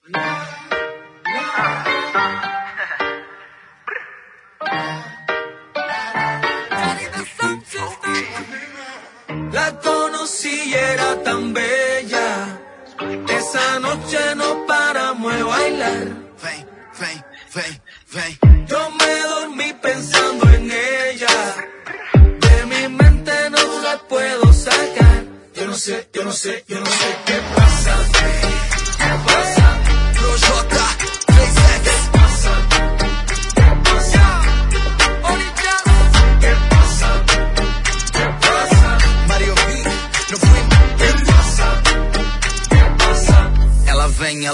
La conocí y era tan bella. Esa noche no paramos de bailar. Yo me dormí pensando en ella. De mi mente no la puedo sacar. Yo no sé qué pasa. ¿Qué pasa? Projota, ¿Qué pasa? ¿Qué pasa? ¿Qué pasa? ¿Qué pasa? Mario B, no fuimos. ¿Qué pasa? ¿Qué pasa? Ela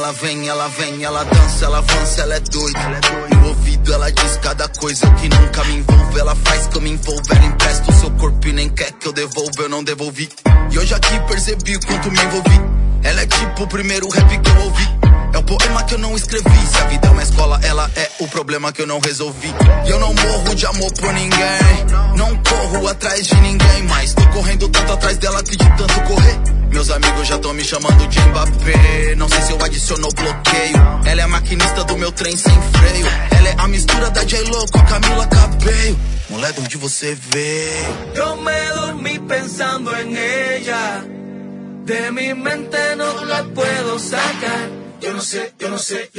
vem, ela dança, ela avança, ela é doida. No ouvido ela diz cada coisa que nunca me envolve. Ela faz que eu me envolva, ela empresta o seu corpo e nem quer que eu devolva, eu não devolvi. E hoje aqui percebi o quanto me envolvi. Ela é tipo o primeiro rap que eu ouvi. É o poema que eu não escrevi. Se a vida é uma escola, ela é o problema que eu não resolvi. E eu não morro de amor por ninguém, não corro atrás de ninguém, mas tô correndo tanto atrás dela que de tanto correr meus amigos já tão me chamando de Mbappé. Não sei se eu adiciono bloqueio. Ela é a maquinista do meu trem sem freio. Ela é a mistura da J-Lo com a Camila Cabello. Mulher, de onde você veio? Yo me dormí pensando en ella. De mi mente no la puedo sacar. Yo no sé qué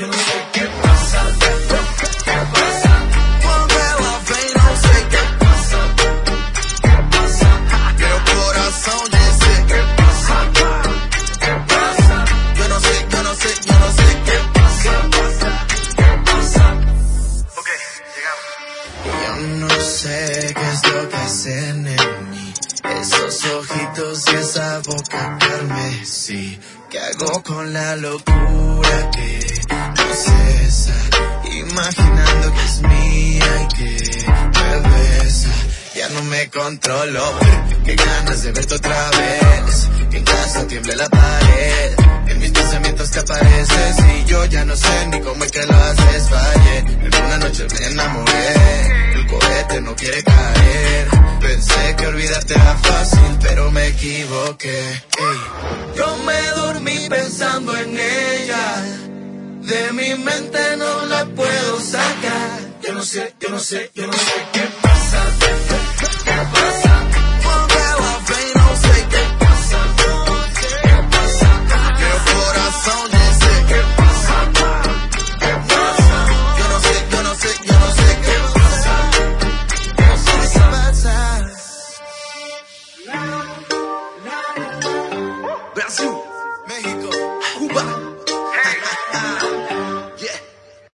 pasa. ¿Qué pasa? Quando ela vem, não sei o que pasa. ¿Qué pasa? Meu coração dizer ¿Qué pasa? ¿Qué pasa? eu não sei ¿Qué pasa? ¿Qué pasa? Ok, llegamos. Yo no sé qué es lo que hacen en mí, esos ojitos y esa boca carmesí. ¿Qué hago con la locura que no cesa? Imaginando que es mía y que me besa. Ya no me controlo, qué ganas de verte otra vez. Que en casa tiemble la pared, en mis pensamientos te apareces y yo ya no sé ni cómo es que lo haces. Fallé, en una noche me enamoré, el cohete no quiere caer. Pensé que olvidarte era fácil, pero me equivoqué. Ey. Yo me dormí pensando en ella. De mi mente no la puedo sacar. Yo no sé qué pasa. ¿Qué pasa?